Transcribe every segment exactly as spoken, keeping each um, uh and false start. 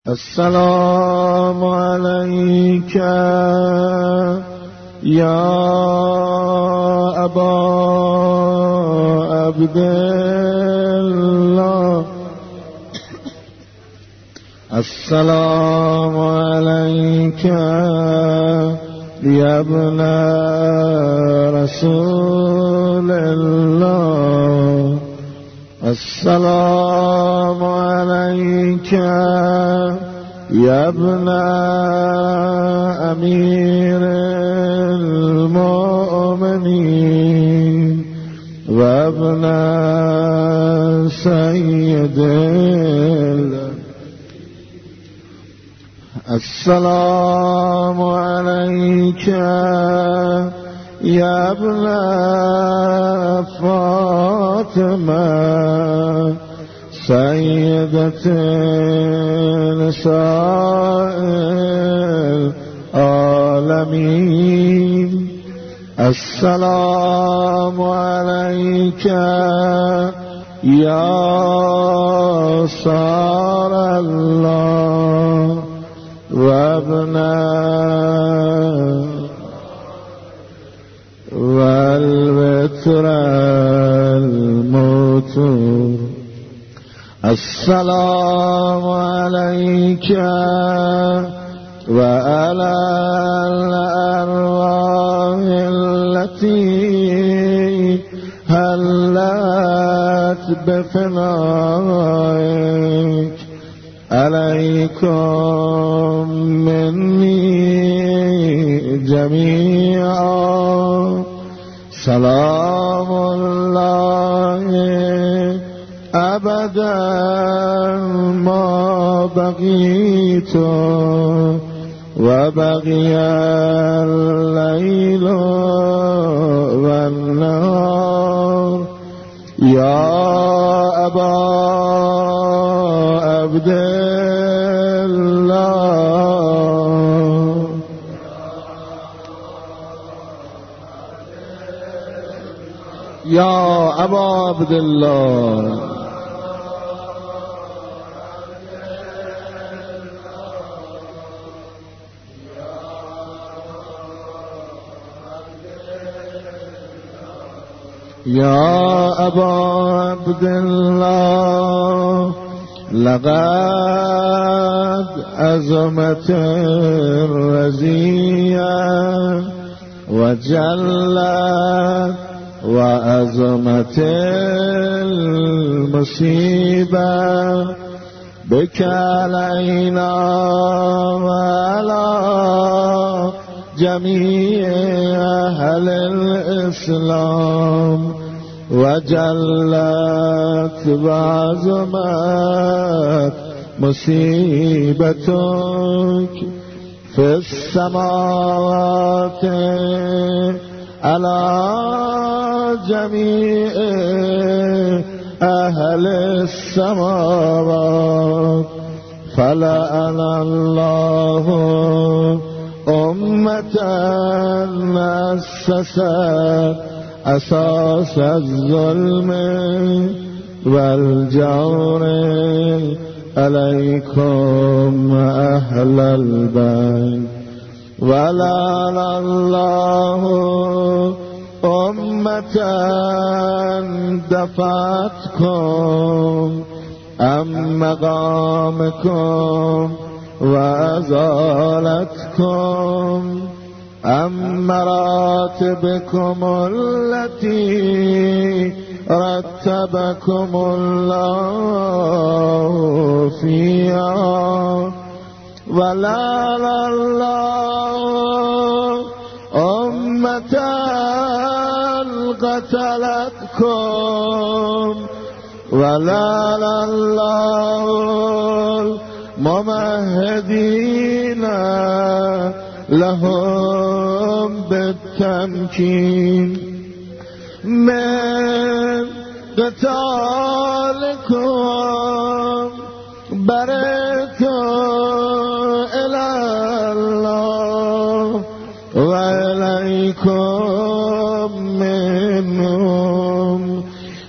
السلام عليك يا أبا عبد الله. السلام عليك يا ابن رسول الله. السلام عليك يا ابن أمير المؤمنين وابن سيد. السلام عليك يا ابن فاطمة سيدة نساء العالمين. السلام عليك يا صار الله وابن والوتر الموتور. السلام عليك وعلى الأرواح التي هلت بفنائك. عليكم مني جميعا سلام الله أبدا ما بقيت وبقي الليل والنهار. يا أبا عبد الله. يا أبا عبد الله. يا أبا عبد الله لقد أزمت الرزية وجلت وأزمت المصيبة بك علينا وعلى جميع أهل الإسلام. وجلت وعظمت مصيبتك في السماوات على جميع أهل السماوات. فلعن الله أمة أسست أساس الظلم والجور عليكم أهل البيت. ولعن الله أمة دفعتكم عن مقامكم وأزالتكم عن مراتبكم التي رتبكم الله فيها. ولعن الله أمة قتلتكم. ولعن الله الممهدين لهم بالتمكين من قتالكم. برئت إلى الله وإليكم منهم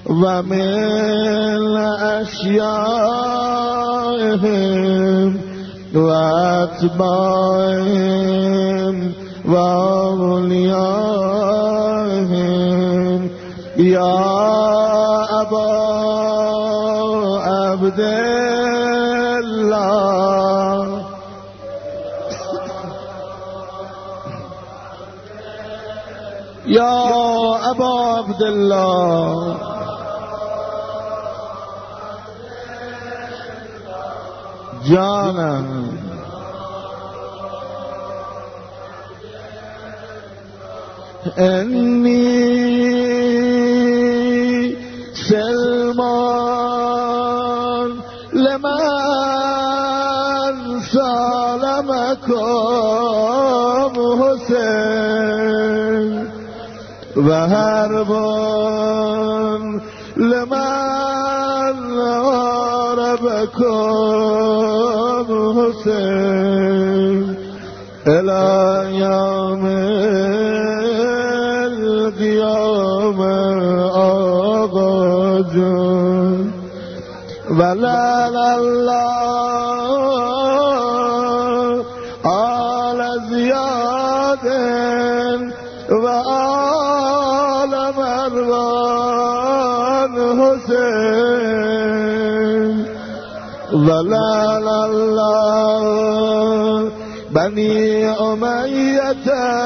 ومن أشيائهم و اتباعهم و اولیاءهم یا ابا عبدالله یا ابا عبدالله جانم انی سلمان لمن سالمکم حسین و حربان لمن عربکم حسین الی یوم القیامه آقا جان ولل الله آل زیاد و آل مروان حسین ولل الله بنی امیت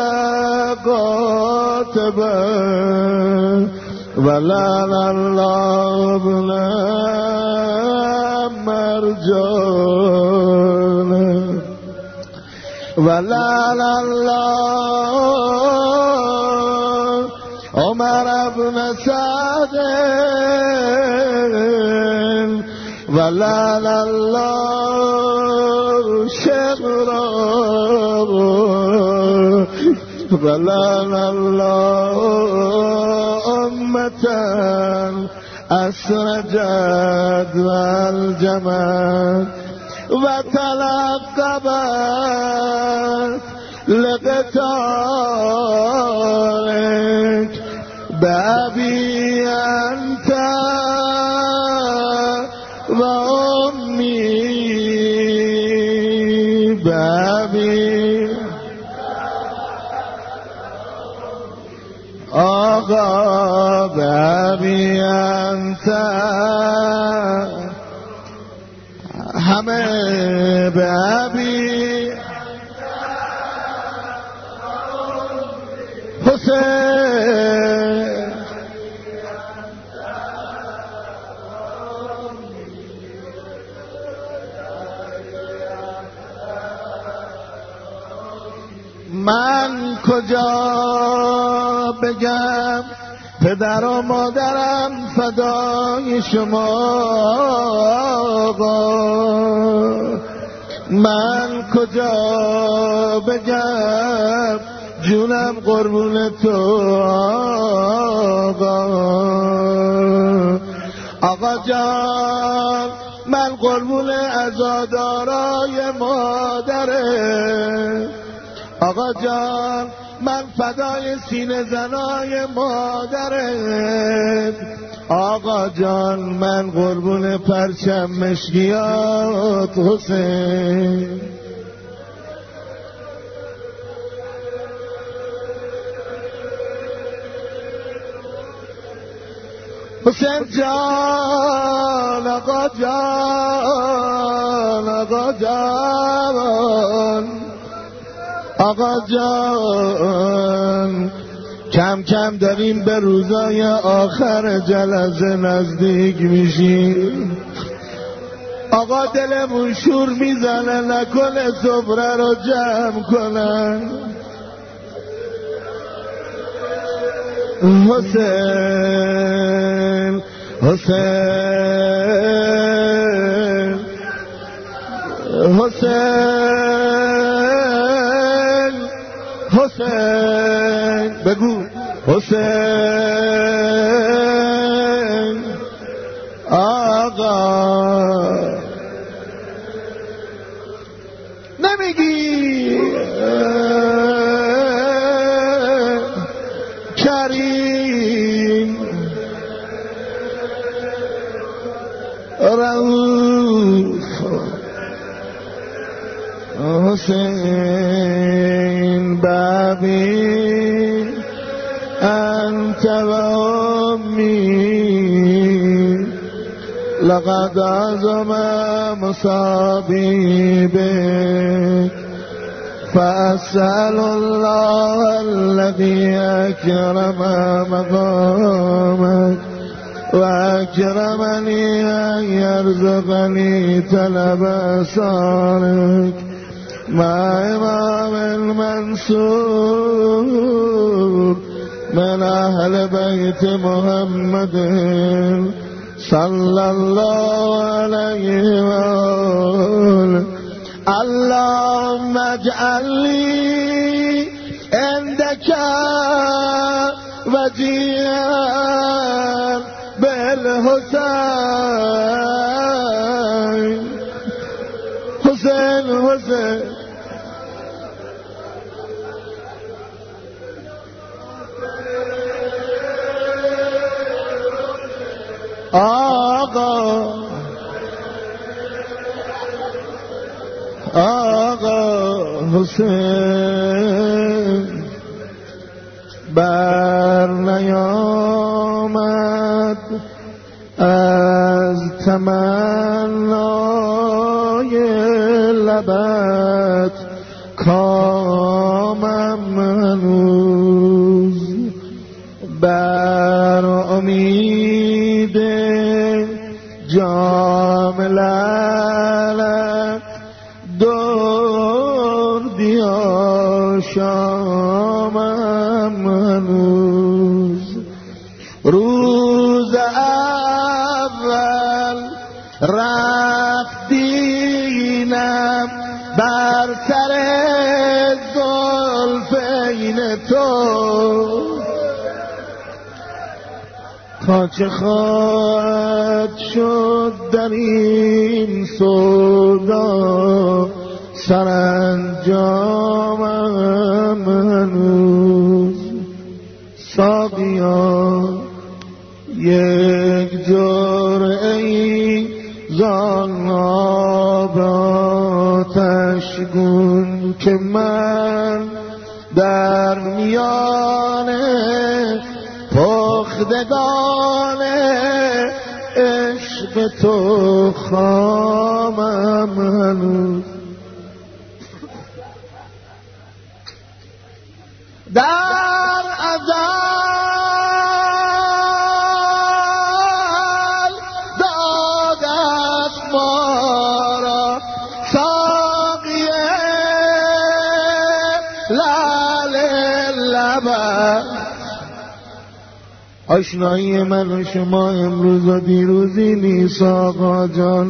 قاتبا ولل الله ابن مرجان ولل الله عمر ابن سعد ولل الله شغرا ولل الله أمة أسرجت والجمال وتلقبت لقتالك بأبي أنت وأمي بأبي آقا بأبي أنت همه بأبي حسین من کجا بگم پدر و مادرم فدای شما آقا من کجا بگم جونم قربون تو آقا آقا جان من قربون عزادارای مادره آقا جان من فدای سینه زنای مادرت آقا جان من قربون پرچم مشکیات حسین حسین جان آقا جان آقا جان آقا جان کم کم داریم به روزای آخر جلسه نزدیک میشیم آقا دلمون شور میزنه نکنه سفره رو جمع کنن حسین حسین حسین حسین بگو حسین آقا نمیگی کریم رؤوف حسین بابی انت و امی لقد عظم مصابی بک فأسأل الله الذي أكرم مقامك وأكرمني أن يرزقني طلب أسرارك مع إمام المنصور من أهل بيت محمد صلى الله عليه وآله. اللهم اجعل لي عندك وجيها بالحسين. حسين حسين آقا آقا حسین بر نیامد از تمنای لبت کامم هنوز بر امید جام لعلت دردی آشامم هنوز. روز اول رفتینم بر سر زلفین تو تا چه خواهد شد در این سودا سرانجامم هنوز. ساقیا یک جرعه‌ای زان آب آتشگون که من در میان پختگان عشق تو خامم هنوز. در ازل دادت ما را ساقی لعل لبت. آشنایی من و شما امروز و دیروزی نیست آقا جان،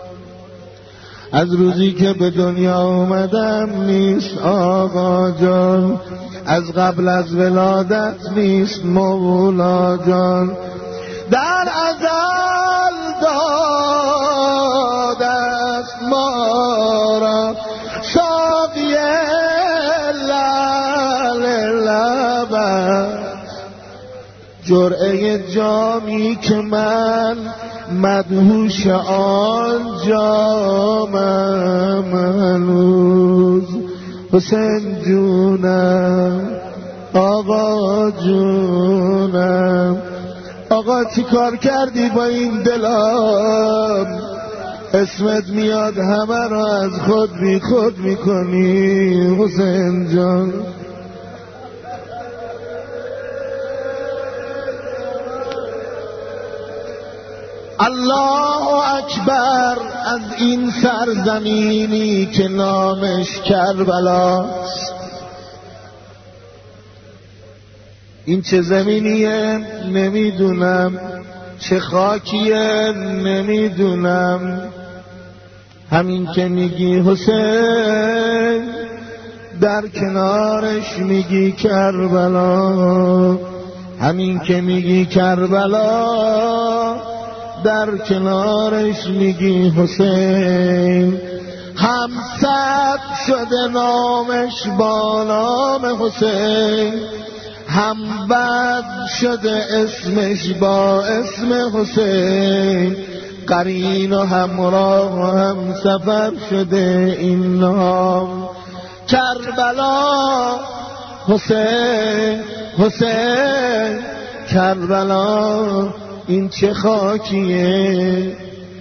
از روزی که به دنیا اومدم نیست آقا جان، از قبل از ولادت نیست مولا جان. در ازل دادت ما را ساقی لعل لبت. جرعه جامی که من مدهوش آن جامم هنوز. حسین جونم آقا جونم، آقا چی کار کردی با این دلم؟ اسمت میاد همه را از خود بی خود میکنی حسین جان. الله اکبر از این سرزمینی که نامش کربلاست. این چه زمینیه نمیدونم، چه خاکیه نمیدونم، همین که میگی حسین در کنارش میگی کربلا، همین که میگی کربلا در کنارش میگی حسین. همسد شده نامش با نام حسین، هم بد شده اسمش با اسم حسین، قرین و همراه و هم سفر شده این نام کربلا حسین حسین کربلا این چه خاکیه.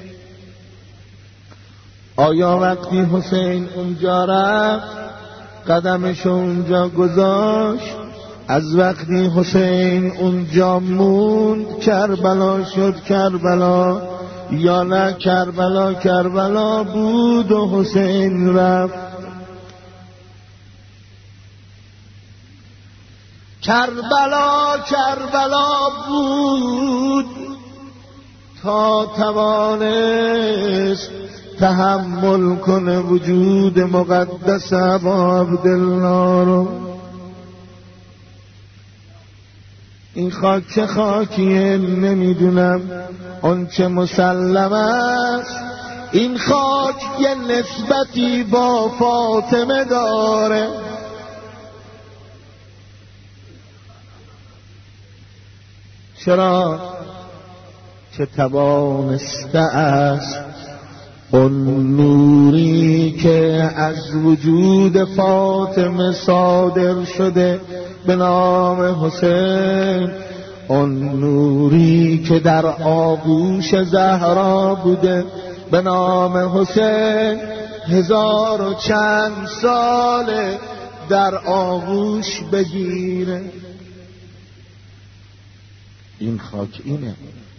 آیا وقتی حسین اونجا رفت قدمش اونجا گذاشت، از وقتی حسین اونجا موند کربلا شد کربلا، یا نه کربلا کربلا بود و حسین رفت؟ کربلا کربلا بود تا توانست تحمل کنه وجود مقدس ابا عبدالله رو. این خاک چه خاکیه نمیدونم، اون چه مسلم است این خاک یه نسبتی با فاطمه داره. چرا؟ چه توانسته است اون نوری که از وجود فاطمه صادر شده به نام حسین، اون نوری که در آغوش زهرا بوده به نام حسین، هزار و چند ساله در آغوش بگیره. این خاک اینه.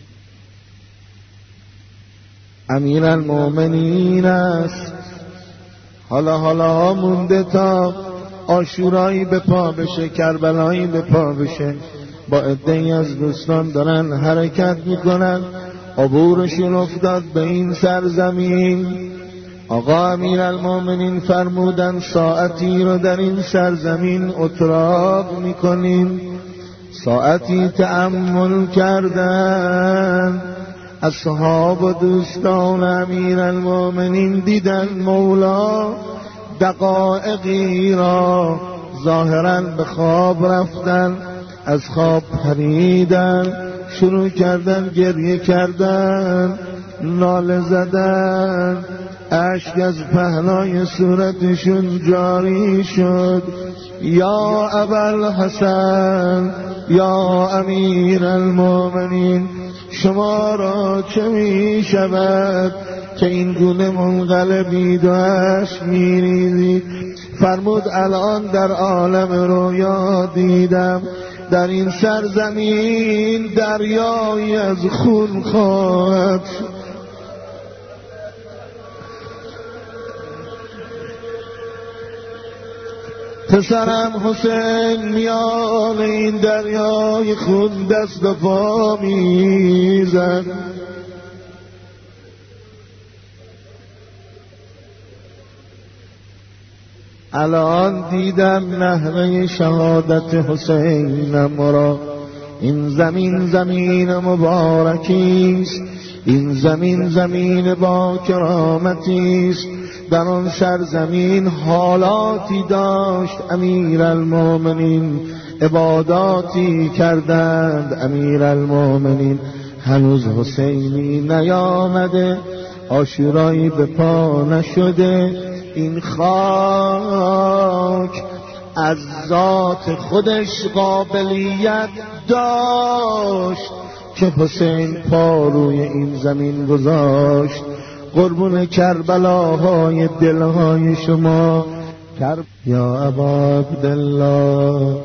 امیر المومنین است. حالا حالا مونده تا عاشورایی به پا بشه، کربلایی به پا بشه. با عده‌ای از دوستان دارن حرکت میکنن، عبورشون افتاد به این سرزمین. آقا امیر المومنین فرمودن ساعتی رو در این سرزمین اتراق میکنیم. ساعتی تأمل کردن اصحاب و دوستان امیر المومنین، دیدن مولا دقایقی را ظاهراً به خواب رفتن، از خواب پریدن، شروع کردن گریه کردن، ناله زدن، اشک از پهنای صورتشون جاری شد. یا ابوالحسن، یا امیر المومنین، شما را چه می شود که این گونه منقلبید و اشک می ریزید؟ فرمود الان در عالم رویا دیدم در این سرزمین دریایی از خون خواهد شد. پسرم حسین میان این دریای خون دست و پا میزد. الان دیدم نحوه شهادت حسینم را. این زمین زمین مبارکیست، این زمین زمین با کرامتیست. در آن سرزمین حالاتی داشت امیر المومنین، عباداتی کردند امیر المومنین. هنوز حسینی نیامده، عاشورایی به پا نشده. این خاک از ذات خودش قابلیت داشت که حسین پا روی این زمین گذاشت. قربون کربلاهای دلهای شما. کرب یا ابا عبدالله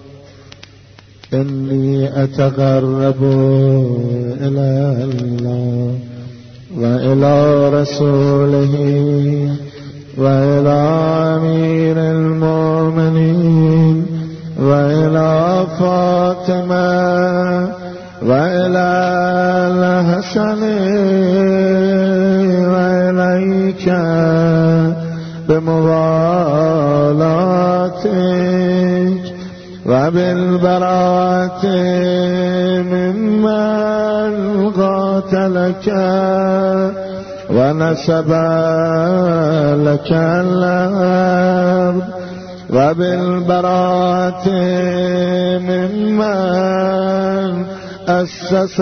انی اتقرب الی الله و الی رسوله و الی امیر المؤمنین و الی فاطمه و الی الحسن و الیک بموالاتک و بالبراءت ممن قاتلک و نسب لك الارض و بالبراءت ممن اسس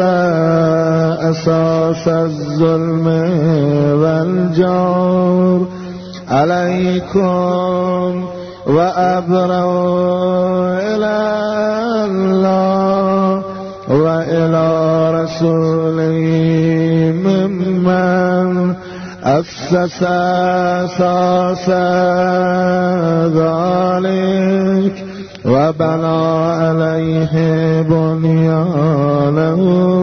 اساس الظلم والجور عليكم وأبرأ إلى الله وإلى رسوله ممن أسس أساس ذلك وبنى عليه بنيانه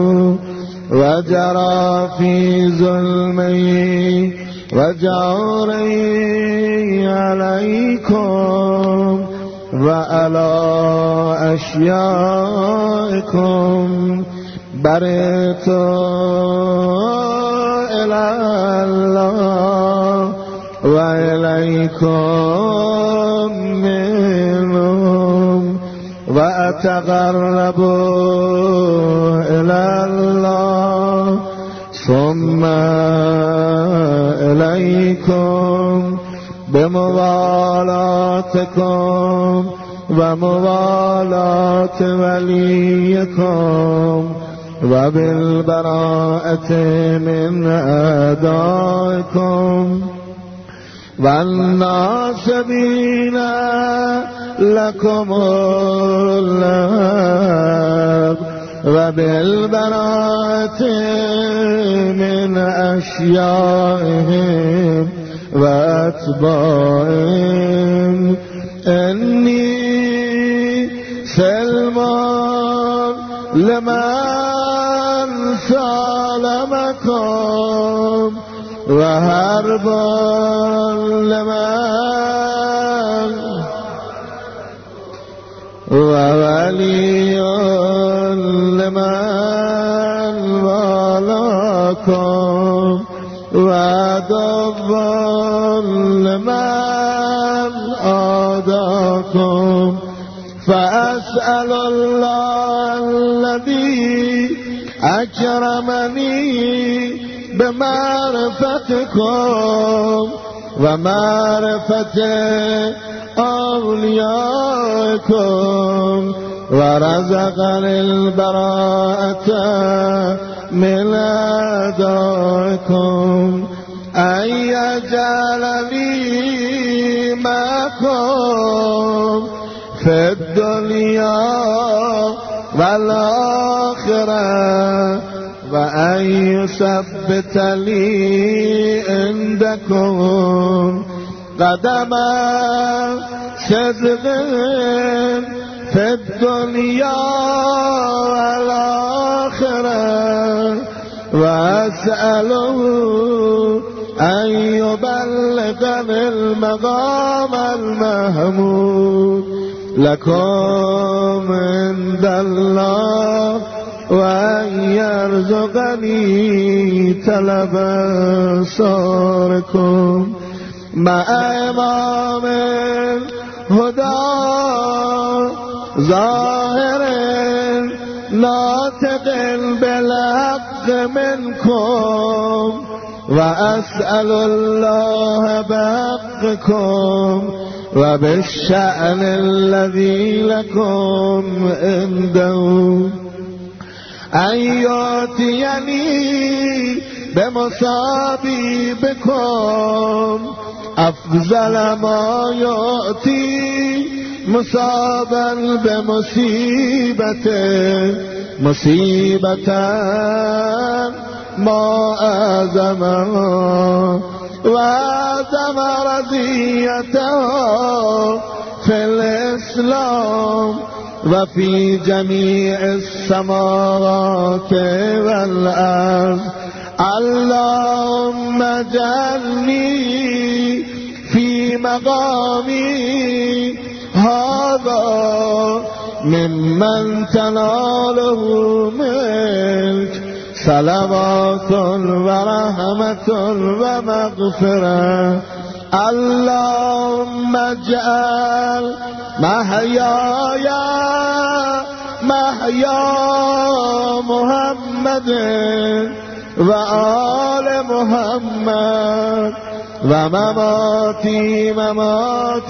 وجرى في ظلمه وجوره عليكم وعلى أشيائكم برئت إلى الله وإليكم منهم وأتقرب إلى الله ثم إليكم بموالاتكم وموالاة وليكم وبالبراءة من أعدائكم والناصبين لكم الأرض وبالبراءة من أشيائهم وأتباعهم إني سلم لمن سالمكم وحرب لمن وولي لمن والاكم وعدو لمن عاداكم فأسأل الله الذي أكرمني بمعرفتكم ومعرفة أوليائكم ورزقني البراءة من أعدائكم أن يجعلني معكم في الدنيا والآخرة وأن يثبت لي عندكم قدم صدق في الدنيا والآخرة وأسأله أن يبلغني المقام المحمود لكم عند الله وأن يرزقني طلب صاركم مع إمام الهدى ظاهر ناطق بالحق منكم وأسأل الله بحقكم وبالشأن الذي لكم عنده أن يأتيني بمصابيبكم أفضل ما يأتي مصابا بمصيبته مصيبة ما أعظمها وأعظم رضيته في الإسلام وفي جميع السماوات والأرض. اللهم اجعلني في مقامي هذا ممن تناله منك صلوات ورحمة ومغفرة. اللهم اجعل محياي محيا محمد وآل محمد ومماتي ممات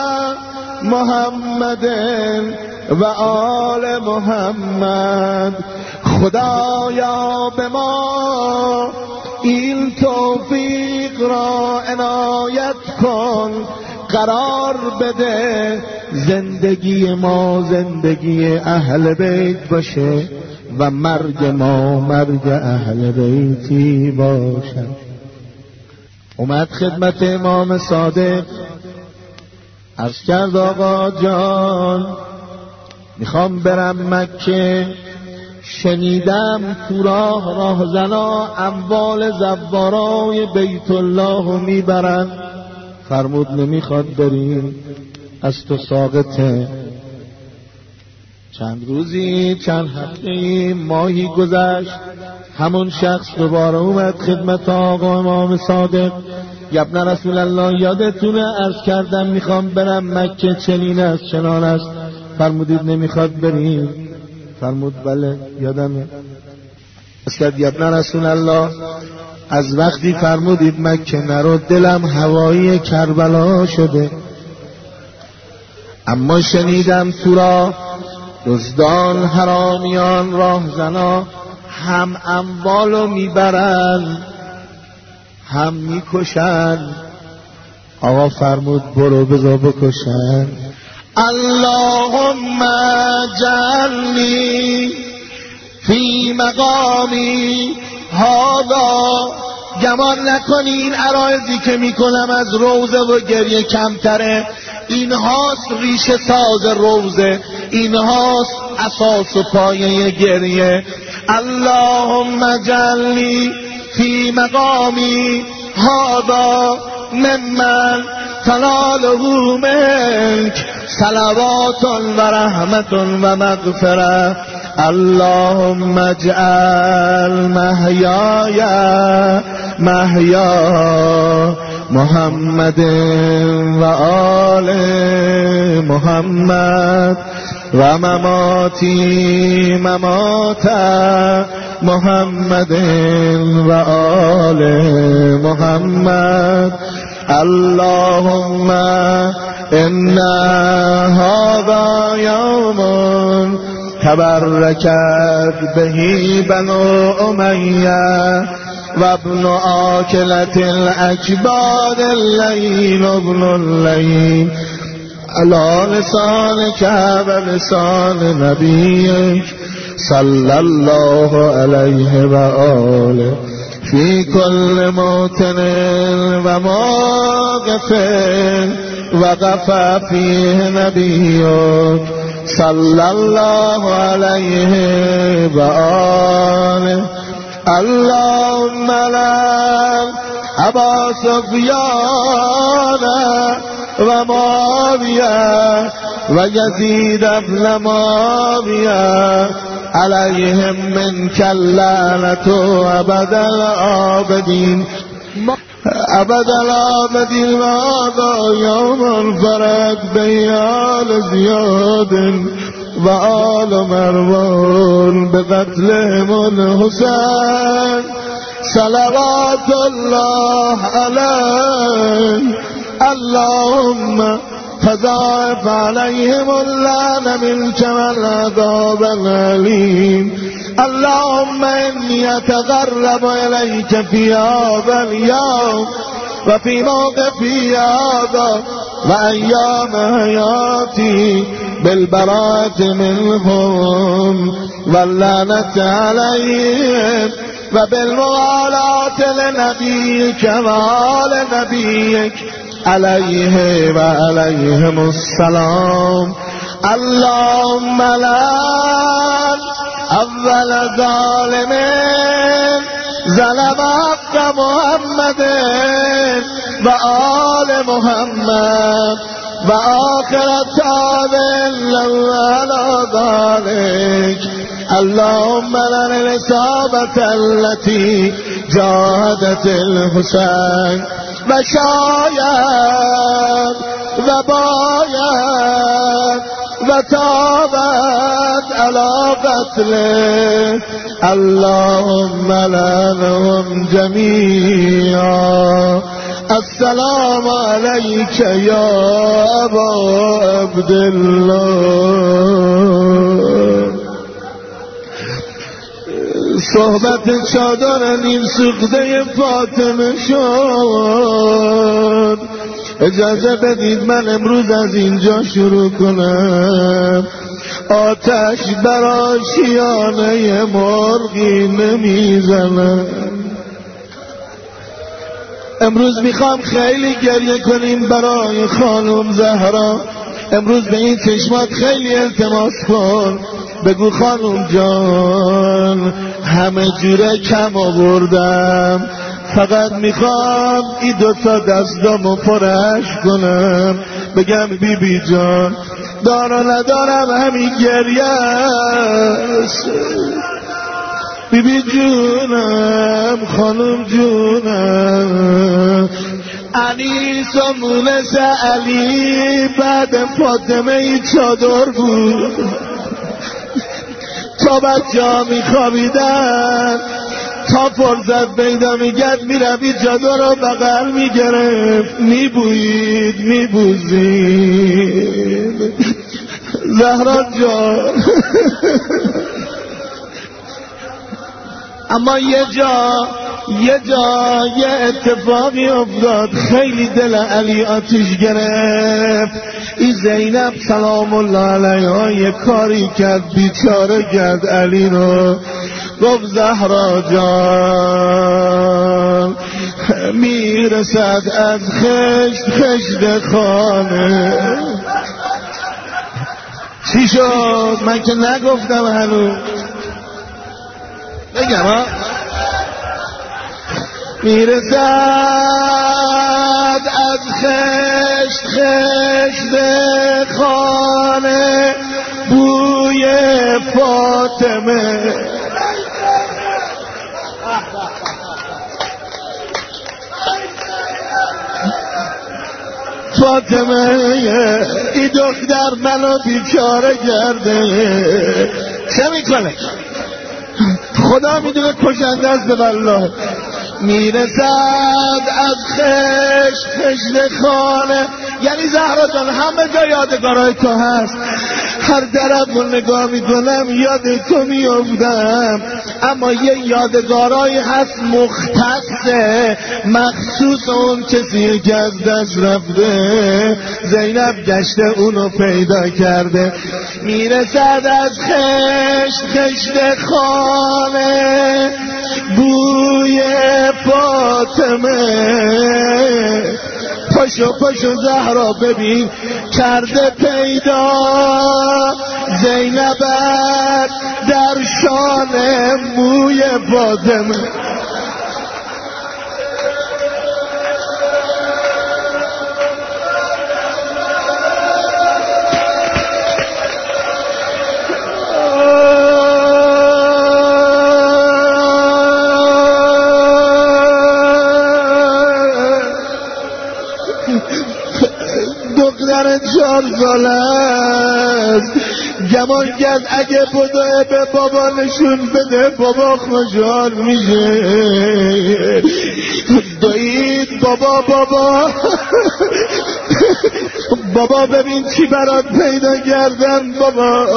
محمد وآل محمد. خدایا به ما این توفیق را عنایت کن، قرار بده زندگی ما زندگی اهل بیت باشه و مرگ ما مرگ اهل بیتی باشد. اومد خدمت امام صادق، عرض کرد آقا جان میخوام برم مکه، شنیدم تو راه راهزنا اموال زوارای بیت الله میبرن. فرمود نمیخواد بریم، از تو ساقطه. چند روزی چند هفتهی ماهی گذشت، همون شخص دوباره اومد خدمت آقا امام صادق. ابن رسول الله یادتونه عرض کردم میخوام برم مکه، چنین است چنان است. فرمودید نمیخواد بریم؟ فرمود بله یادمه. اسکت ابن رسول الله از وقتی فرمودید مکه نرو دلم هوایی کربلا شده، اما شنیدم تو را دزدان حرامیان راهزنا هم اموالو میبرن هم میکشن. آقا فرمود برو بذار بکشن. اللهم جعلنی فی مقامی هذا. گمان نکنین عرایضی که میکنم از روزه و گریه کمتره. اینهاست ریشه ساز روزه، اینهاست اساس و پایه گریه. اللهم جعلنی فی مقامی هذا ممن تناله منک صلوات و رحمت و مغفرة. اللهم اجعل محیای محیا محمد و آل محمد و مماتی ممات محمد و آل محمد. اللهم ان هذا یوم تبرکت بهی بنو امیه و ابن آکلت الاکباد اللین ابن اللین علی لسانک و لسان نبیک صلی الله علیه و آله فی کل موطن و موقف وقف فیه نبیک صلی الله علیه و آله. اللهم لعن ابا سفیان و معاویه و یزید ابن معاویه علیهم منک اللعنة ابد الآبدین ابد الآبدین. و هذا یوم فرد بین آل زیاد و آل مروان بقتلهم الحسین صلوات الله علیه. اللهم فضاعف عليهم اللعن منك والعذاب الأليم. اللهم إني أتقرب إليك في هذا اليوم وفي موقفي هذا وأيام حياتي بالبراءة منهم واللعنة عليهم وبالموالاة لنبيك وآل نبيك عليه وعليهم السلام. اللهم لعن اول ظالم ظلم حق محمد و آل محمد و آخر تابع له على ذلك. اللهم لعن الإصابة التي جاهدت الحسين و شاید و باید و تابت علی قتله. اللهم لعنهم جمیعا. السلام علیک یا ابا عبدالله. صحبت چادر نیم سوخته فاطمه شد. اجازه بدید من امروز از اینجا شروع کنم. آتش بر آشیانه مرغی نمیزنم. امروز میخوام خیلی گریه کنیم برای خانم زهرا. امروز به این چشمات خیلی التماس کن، بگو خانم جان همه جوره کم آوردم، فقط میخوام این دوتا دستامو پرش کنم، بگم بی بی جان دارم ندارم همین گریه است. بی بی جونم خانم جونم، انیس و مونس علی بعد فاطمه ای چادر بود. تا بچه ها میخوابیدن تا فرصت پیدا میگرد میروید چادر رو بغل میگرفت، میبویید میبوزید. زهرا جان اما یه جا یه جا یه اتفاقی افتاد خیلی دل علی آتش گرفت. این زینب سلام الله علیها یه کاری کرد، بیچاره کرد علی رو. گفت زهرا جان میرسد از خشت خشت خانه. چی شد؟ من که نگفتم هنوز، بگم ها. میرسد از خشت خشت خانه بوی فاطمه. فاطمه ای دختر منو بیچاره کرده. چه میکنه؟ خدا میدونه کشنده است والله. میرسد از خشت خشت خانه، یعنی زهرا جان همه جا یادگارای تو هست. هر طرف رو نگاه میکنم یاد تو میافتم، اما یه یادگارایی هست مختصه مخصوص اون کسی که از دست رفته. زینب گشته اونو پیدا کرده. میرسد از خشت خشت خانه بوی فاطمه. پاشو پاشو زهرا ببین کرده پیدا زینبت در شان موی فاطمه. دختر چهار ساله است، گمان کرد اگه بدوه به بابا نشون بده بابا خوشحال میشه. دوید بابا بابا بابا ببین چی برات پیدا کردم بابا.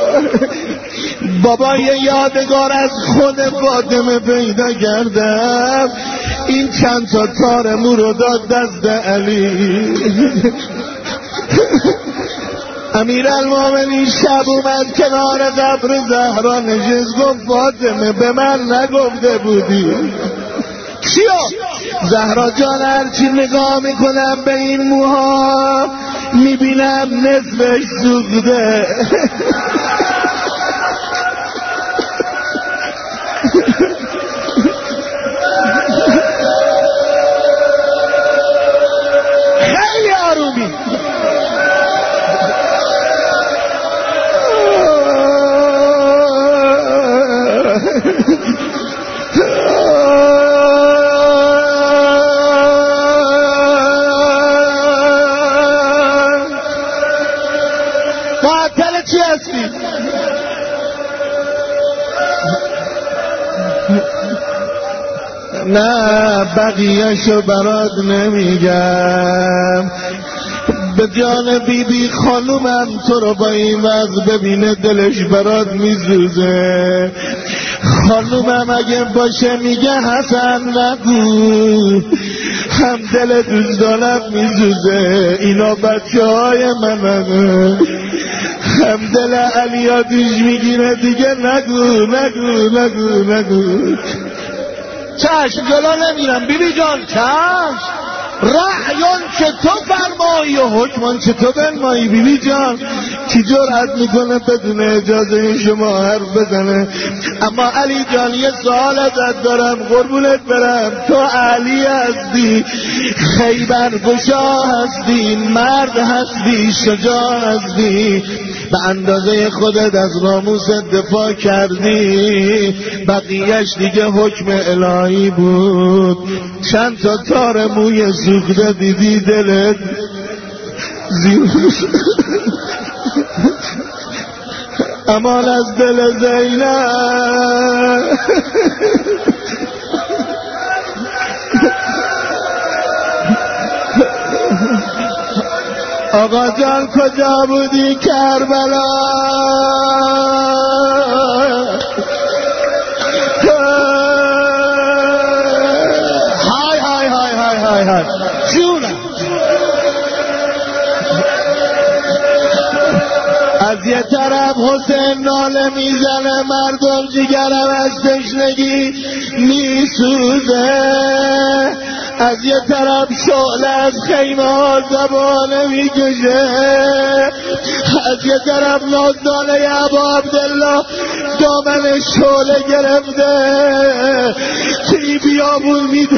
بابا یه یادگار از خود فاطمه پیدا کردم. این چند تا تار مو رو داد دست علی. امیرالمومنین شب اومد کنار قبر زهرا نشست، گفت فاطمه به من نگفته بودی چیا؟ زهرا جان هرچی نگاه میکنم به این موها میبینم نصفش سوخته. خیلی آرومی. معطل چی هستی؟ نه بقیه‌شو برات نمیگم. به جان بی بی خانومم تو رو با این وضع ببینه دلش برات میسوزه. خانومم اگه باشه میگه حسن نگو، هم دل دوستانم میزوزه اینا بچه های منم، هم دل علی آتیش میگیره دیگه نگو نگو نگو نگو. چشم جلو نمیرم بیبی جان، چشم. رأیان چه تو فرمایی و حکمان چه تو بنمایی. بیبی جان کی جرأت میکنه بدون اجازه شما حرف بزنه؟ اما علی جان یه سوال ازت دارم قربونت برم، تو علی هستی، خیبر گشا هستی، مرد هستی، شجاع هستی، به اندازه خودت از ناموس دفاع کردی، بقیهش دیگه حکم الهی بود. چند تا تار موی سوخته دیدی دلت زیر امان از دل زینب. آقا جان کجا بودی کربلا؟ های های های های های های جونم. از یه طرف حسین ناله میزنه، مردم جیگرم از تشنگی میسوزه، از یه طرف شعله از خیمه ها زبانه میکشه، از یه طرف نازدانه ابا عبدالله دامن شعله گرفته توی بیابون میده.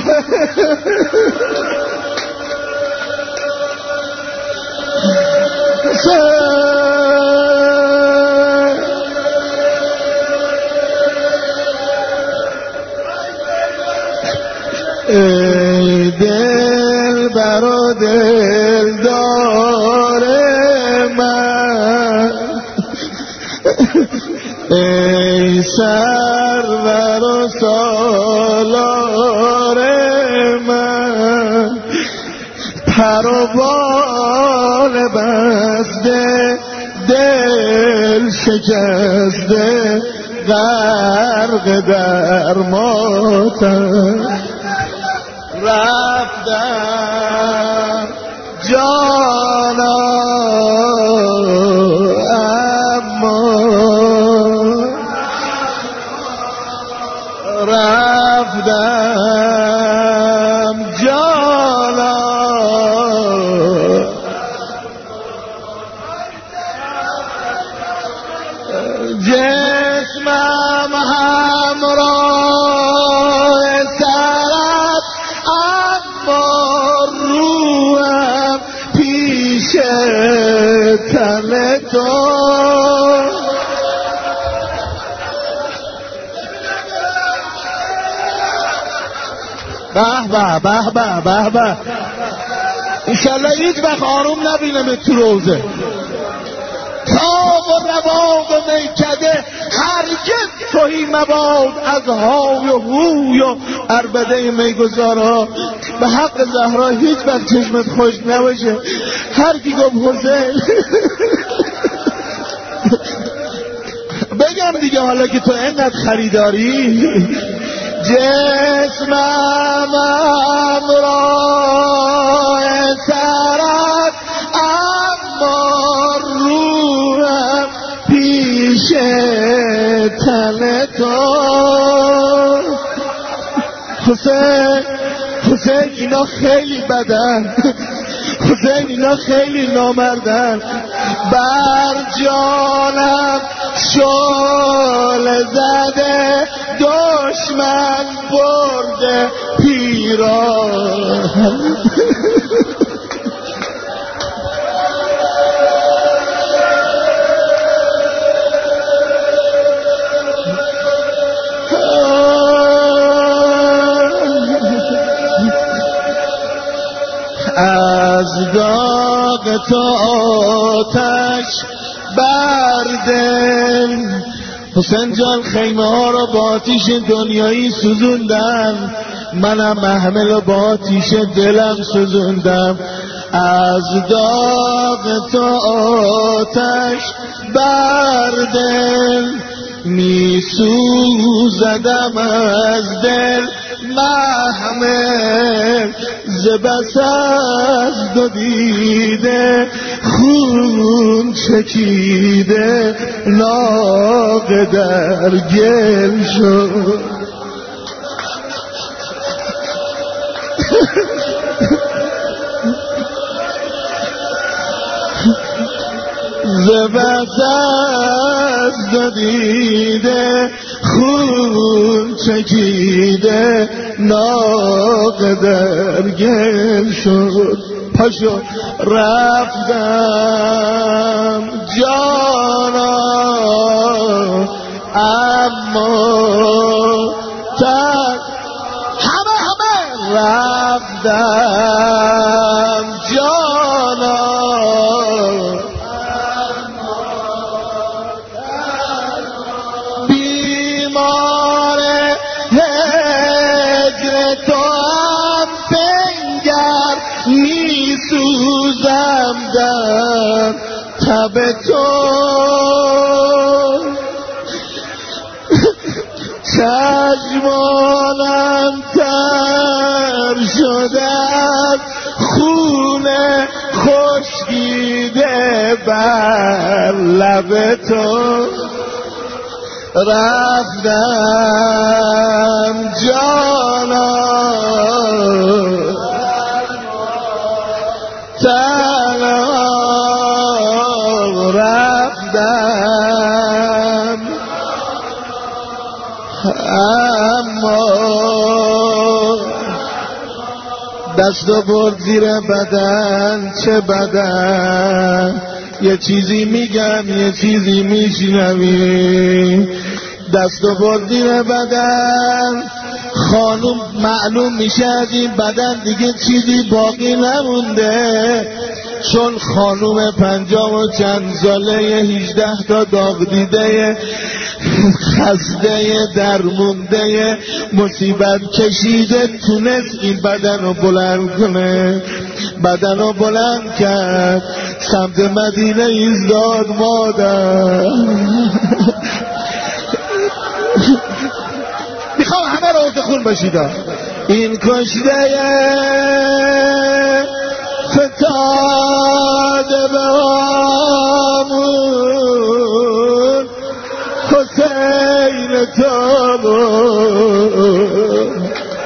ای دل برا دل داره من، ای سر برا سالار من، پر و بال بسته دل شکسته غرق در ماتم، رفتم جانا اما رفتم جانا جسمم همراه سرت اما روحم پیش تن تو. به به به به به به. انشالله هیچ وقت آروم نبینم تو روزه. تاب و رواق و میکده هرگز توهی مباد از های و هوی و عربده میگذارها. به حق زهرا هیچ وقت چشمت خوش نباشه. هر کی گفت حسین بگم دیگه حالا که تو اینقدر خریداری. جسمم امراه سرت اما روحم پیش تن تو. حسین حسین اینا خیلی بدن، حسین اینا خیلی نامردن. بر جانم شعله زده دشمن برده پیران. از داغ تو آتش بردل. حسین جان خیمه ها رو با آتیش دنیایی سوزوندم، منم محمل رو با آتیش دلم سوزوندم. از داغ تو آتش بردل می سوزدم از دل محمل ز بس از دو دیده خون چکیده ناقه در گل شد ز بس از دو دیده خون چکیده ناقه در گل شد پاشو رفتم جانا اما تک همه همه رفتم جانا بیمار هجر تو هم بنگر می سوزم در تب تو چشمانم تر شده از خون خشکیده بر لب تو رفتم جانا تنها رفتم اما دستو برد زیر بدن چه بدن یه چیزی میگم یه چیزی میشنوی دستو برد زیر بدن خانوم معلوم میشه از این بدن دیگه چیزی باقی نمونده چون خانوم پنجاه و چند ساله هجده تا داغ دیده خسته درمونده مصیبت کشیده تونست این بدن رو بلند کنه بدن رو بلند کرد سمت مدینه ایستاد مادر میخوام همه رو عرض خون باشید این کشته فتاد به آمون حسین تابون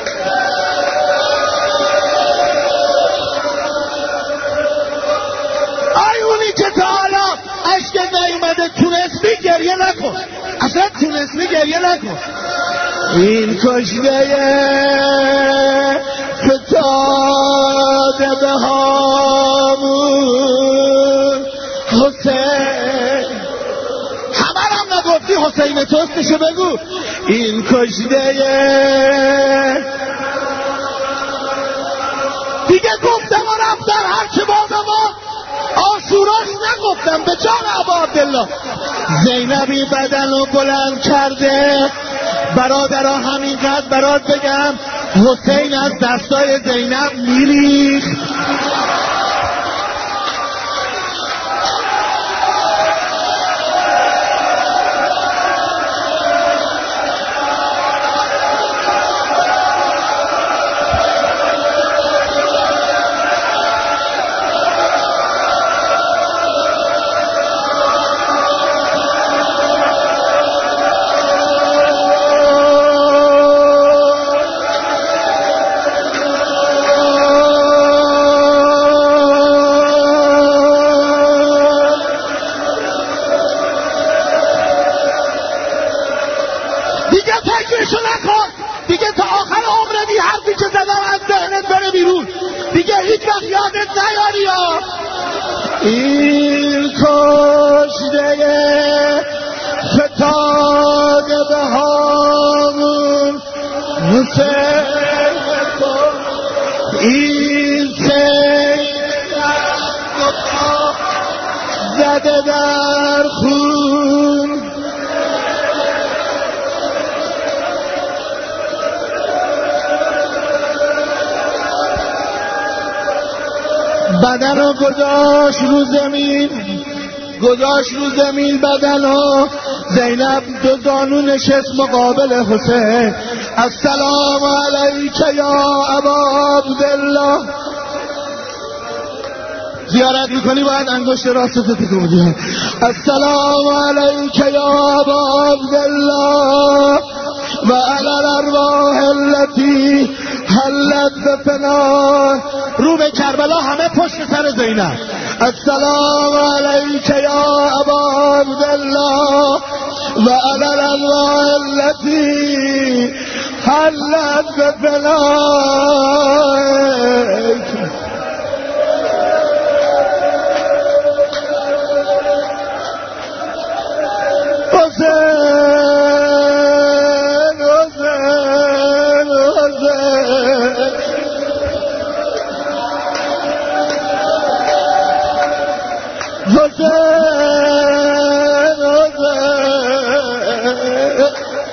آیونی که تا حالا عشق نیومده تونستی گریه نکن اصلا تونستی گریه نکن این کشته فتاد به هامون حسین همه هم نگفتی حسین توستشو بگو این کشته دیگه گفتم و رفتم هر که با ما آشوراش نگفتم به جان ابا عبدالله زینبی بدن رو بلند کرده برادرها همینقدر برات بگم حسین از دستای زینب میریخت این کشته فتاد به هامون حسین این سید زده در خون بدن رو گذاشت رو زمین گذاشت رو زمین بدن رو زینب دو زانو نشست مقابل حسین. السلام علیک یا ابا عبدالله. زیارت میکنی باید انگشت راستت تکون بدی. السلام علیک یا ابا عبدالله و علی الارواح التي حلت بفنا. رو به کربلا، همه پشت سر زینب. السلام علیک یا ابا عبدالله و علی الارواح التي حلت بفنائک. حسین حسین حسین حسین حسین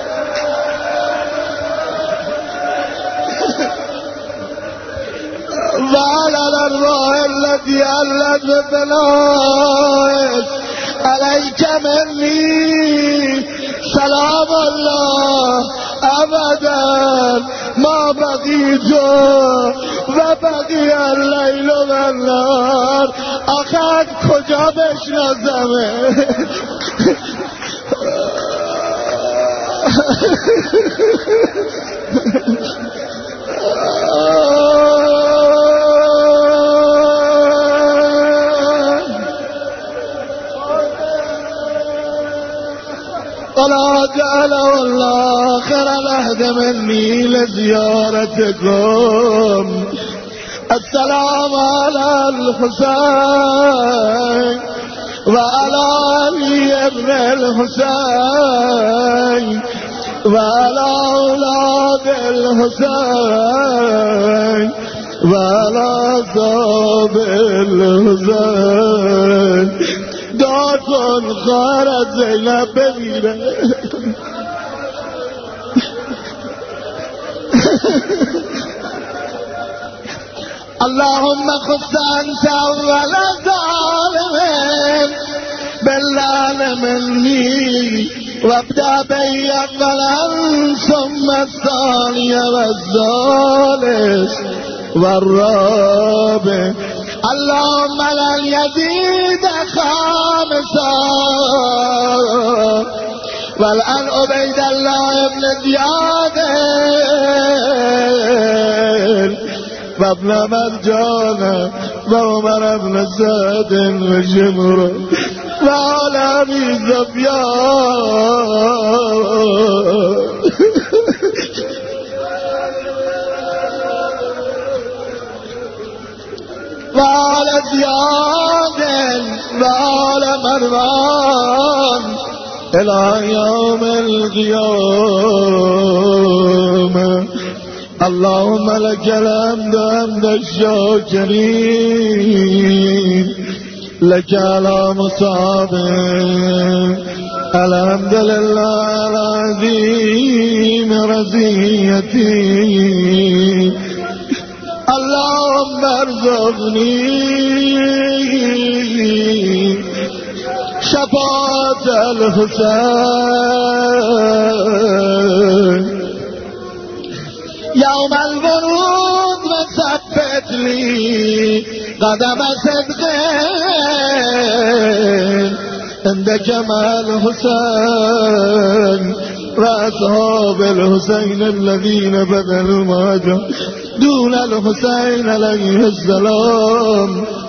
وعلى الأرواح التي علت بفنائك عليك مني سلام الله ابدا ما بقيت و بقي الليل و النهار. آخر کجا بشناسمه؟ ولا جعل الله خير العهد مني لزيارتكم. السلام على الحسين وعلى علي ابن الحسين وعلى أولاد الحسين وعلى أصحاب الحسين. دعا کن خواهرت زینب بمیره. اللهم خص انت اول ظالم باللعن مني وابدأ بي اولا ثم الثاني والثالث والرابع. اللهم لن يزيد خامسا والآن عبید الله ابن زیاد و ابن مرجان و عمر ابن سعد و شمر و آل ابی سفیان وآل زياد وآل مروان إلى يوم القيامة. اللهم لك الحمد حمد الشاكرين لك على مصابك. الحمد لله العظيم رزيتي. اللهم ارزقني شفاعة الحسين يوم الورود وثبت لي قدم صدق عندك مع الحسين وأصحاب الحسين الذين بذلوا ما جاء دون الحسين عليه السلام.